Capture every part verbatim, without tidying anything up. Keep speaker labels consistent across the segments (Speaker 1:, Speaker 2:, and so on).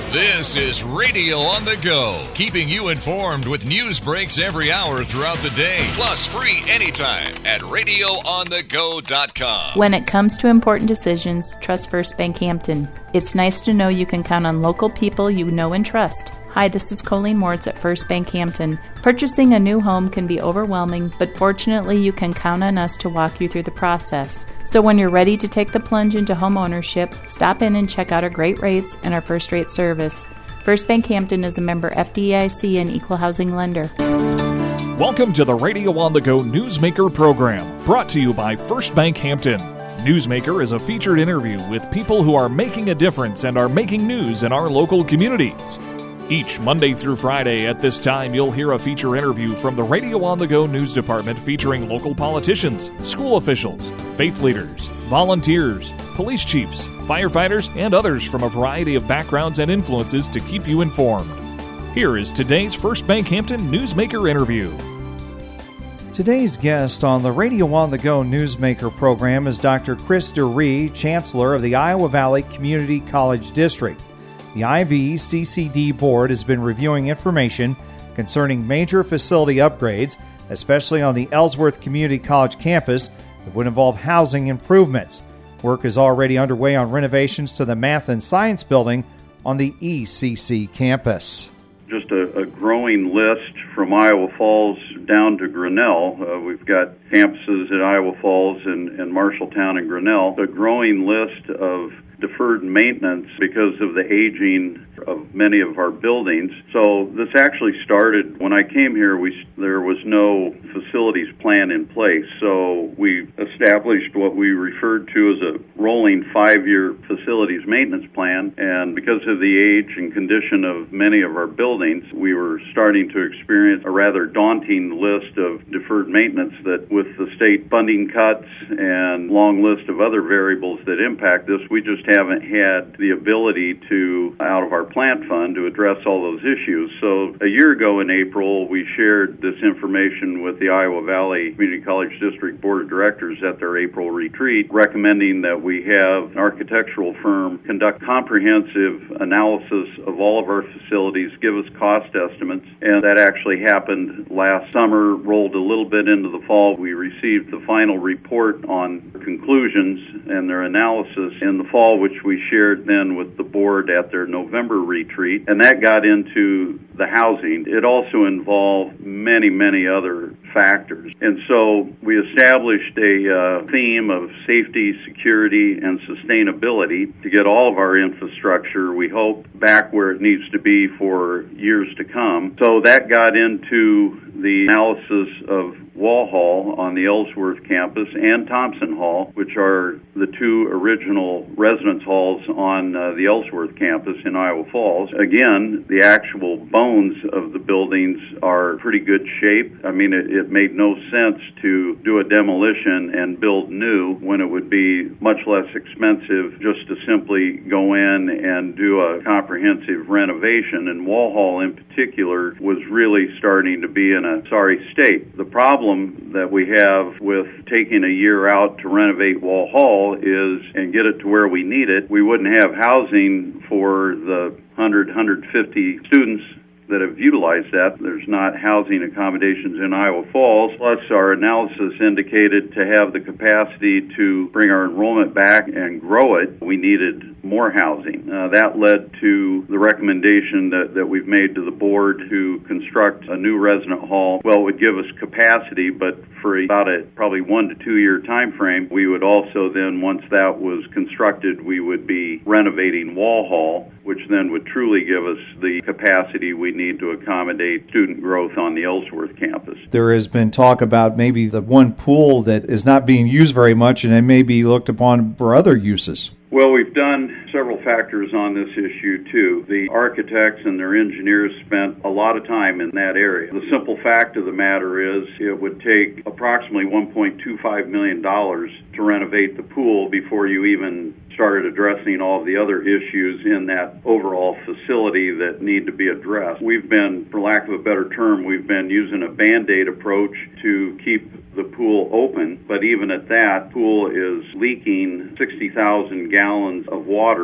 Speaker 1: This is Radio on the Go, keeping you informed with news breaks every hour throughout the day, plus free anytime at radio on the go dot com.
Speaker 2: When it comes to important decisions, trust First Bank Hampton. It's nice to know you can count on local people you know and trust. Hi, this is Colleen Moritz at First Bank Hampton. Purchasing a new home can be overwhelming, but fortunately you can count on us to walk you through the process. So when you're ready to take the plunge into home ownership, stop in and check out our great rates and our first-rate service. First Bank Hampton is a member F D I C and equal housing lender.
Speaker 3: Welcome to the Radio on the Go Newsmaker program, brought to you by First Bank Hampton. Newsmaker is a featured interview with people who are making a difference and are making news in our local communities. Each Monday through Friday at this time, you'll hear a feature interview from the Radio on the Go News Department featuring local politicians, school officials, faith leaders, volunteers, police chiefs, firefighters, and others from a variety of backgrounds and influences to keep you informed. Here is today's First Bank Hampton Newsmaker interview.
Speaker 4: Today's guest on the Radio on the Go Newsmaker program is Doctor Chris DeRee, Chancellor of the Iowa Valley Community College District. The I V C C D Board has been reviewing information concerning major facility upgrades, especially on the Ellsworth Community College campus, that would involve housing improvements. Work is already underway on renovations to the Math and Science Building on the E C C campus.
Speaker 5: Just a, a growing list from Iowa Falls down to Grinnell. Uh, we've got campuses at Iowa Falls and, and Marshalltown and Grinnell. A growing list of deferred maintenance because of the aging of many of our buildings. So this actually started when I came here. We there was no facilities plan in place, so we established what we referred to as a rolling five-year facilities maintenance plan. And because of the age and condition of many of our buildings, we were starting to experience a rather daunting list of deferred maintenance that, with the state funding cuts and long list of other variables that impact this, we just haven't had the ability to, out of our plant fund, to address all those issues. So a year ago in April, we shared this information with the Iowa Valley Community College District Board of Directors at their April retreat, recommending that we have an architectural firm conduct comprehensive analysis of all of our facilities, give us cost estimates, and that actually happened last summer, rolled a little bit into the fall. We received the final report on conclusions and their analysis in the fall, which we shared then with the board at their November retreat, and that got into the housing. It also involved many, many other factors. And so we established a uh, theme of safety, security, and sustainability to get all of our infrastructure, we hope, back where it needs to be for years to come. So that got into the analysis of Wall Hall on the Ellsworth campus and Thompson Hall, which are the two original residence halls on uh, the Ellsworth campus in Iowa Falls. Again, the actual bones of the buildings are pretty good shape. I mean, it, it made no sense to do a demolition and build new when it would be much less expensive just to simply go in and do a comprehensive renovation. And Wall Hall in particular was really starting to be in a sorry state. The problem that we have with taking a year out to renovate Wall Hall is, and get it to where we need it, we wouldn't have housing for the one hundred, one hundred fifty students that have utilized that. There's not housing accommodations in Iowa Falls. Plus, our analysis indicated to have the capacity to bring our enrollment back and grow it, we needed more housing. Uh, that led to the recommendation that, that we've made to the board to construct a new resident hall. Well, it would give us capacity, but for about a probably one to two year time frame, we would also then, once that was constructed, we would be renovating Wall Hall, which then would truly give us the capacity we need to accommodate student growth on the Ellsworth campus.
Speaker 4: There has been talk about maybe the one pool that is not being used very much and it may be looked upon for other uses.
Speaker 5: Well, we've done several factors on this issue, too. The architects and their engineers spent a lot of time in that area. The simple fact of the matter is it would take approximately one point two five million dollars to renovate the pool before you even started addressing all of the other issues in that overall facility that need to be addressed. We've been, for lack of a better term, we've been using a Band-Aid approach to keep the pool open, but even at that, pool is leaking sixty thousand gallons of water per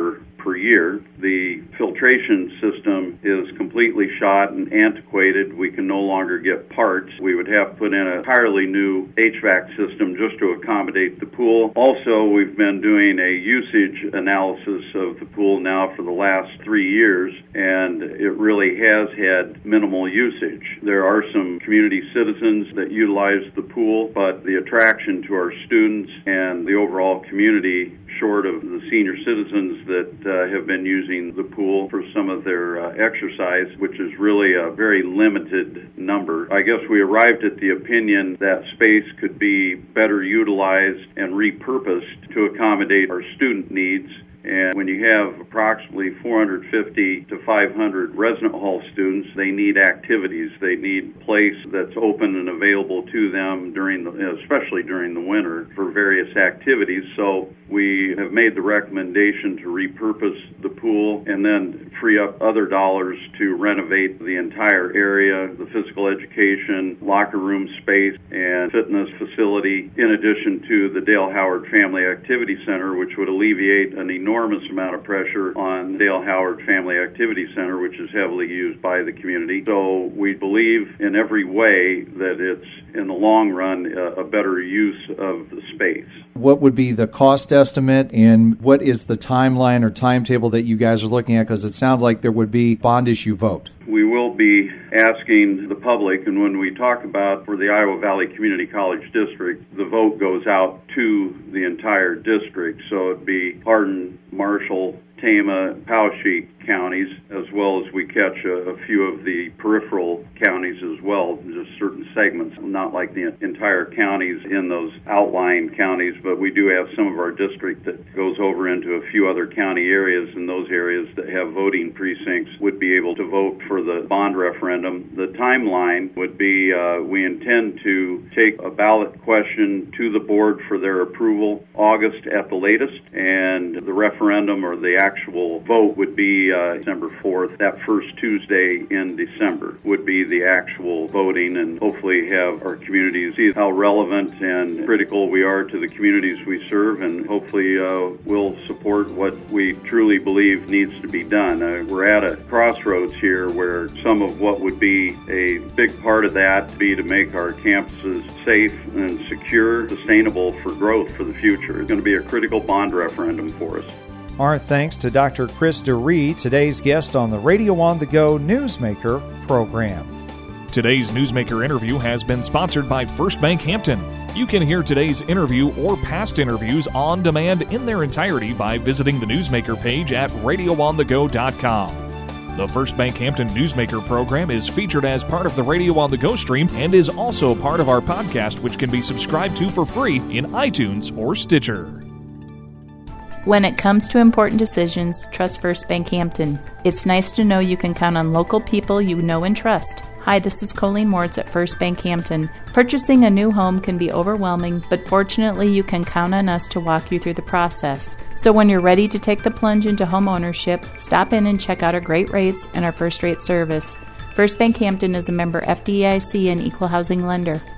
Speaker 5: per year. The filtration system is completely shot and antiquated. We can no longer get parts. We would have to put in an entirely new H V A C system just to accommodate the pool. Also, we've been doing a usage analysis of the pool now for the last three years, and it really has had minimal usage. There are some community citizens that utilize the pool, but the attraction to our students and the overall community, short of the senior citizens that uh, have been using the pool for some of their uh, exercise, which is really a very limited number. I guess we arrived at the opinion that space could be better utilized and repurposed to accommodate our student needs. And when you have approximately four hundred fifty to five hundred resident hall students, they need activities. They need a place that's open and available to them during the, especially during the winter, for various activities. So we have made the recommendation to repurpose the pool and then free up other dollars to renovate the entire area, the physical education, locker room space, and fitness facility, in addition to the Dale Howard Family Activity Center, which would alleviate an enormous amount of pressure on Dale Howard Family Activity Center, which is heavily used by the community. So we believe in every way that it's, in the long run, a better use of the space.
Speaker 4: What would be the cost estimate, and what is the timeline or timetable that you guys are looking at? Because it sounds like there would be bond issue vote.
Speaker 5: We will be asking the public, and when we talk about for the Iowa Valley Community College District, the vote goes out to the entire district. So it'd be Hardin, Marshall, Tama, Poweshiek counties, as well as we catch a, a few of the peripheral counties as well, just certain segments, not like the entire counties in those outlying counties, but we do have some of our district that goes over into a few other county areas, and those areas that have voting precincts would be able to vote for the bond referendum. The timeline would be uh, we intend to take a ballot question to the board for their approval August at the latest, and the referendum or the actual vote would be uh, December fourth. That first Tuesday in December would be the actual voting, and hopefully have our communities see how relevant and critical we are to the communities we serve, and hopefully uh, we'll support what we truly believe needs to be done. Uh, we're at a crossroads here where some of what would be a big part of that would be to make our campuses safe and secure, sustainable for growth for the future. It's going to be a critical bond referendum for us.
Speaker 4: Our thanks to Doctor Chris DeRee, today's guest on the Radio on the Go Newsmaker program.
Speaker 3: Today's Newsmaker interview has been sponsored by First Bank Hampton. You can hear today's interview or past interviews on demand in their entirety by visiting the Newsmaker page at radio on the go dot com. The First Bank Hampton Newsmaker program is featured as part of the Radio on the Go stream and is also part of our podcast, which can be subscribed to for free in iTunes or Stitcher.
Speaker 2: When it comes to important decisions, trust First Bank Hampton. It's nice to know you can count on local people you know and trust. Hi, this is Colleen Moritz at First Bank Hampton. Purchasing a new home can be overwhelming, but fortunately you can count on us to walk you through the process. So when you're ready to take the plunge into home ownership, stop in and check out our great rates and our first-rate service. First Bank Hampton is a member F D I C and equal housing lender.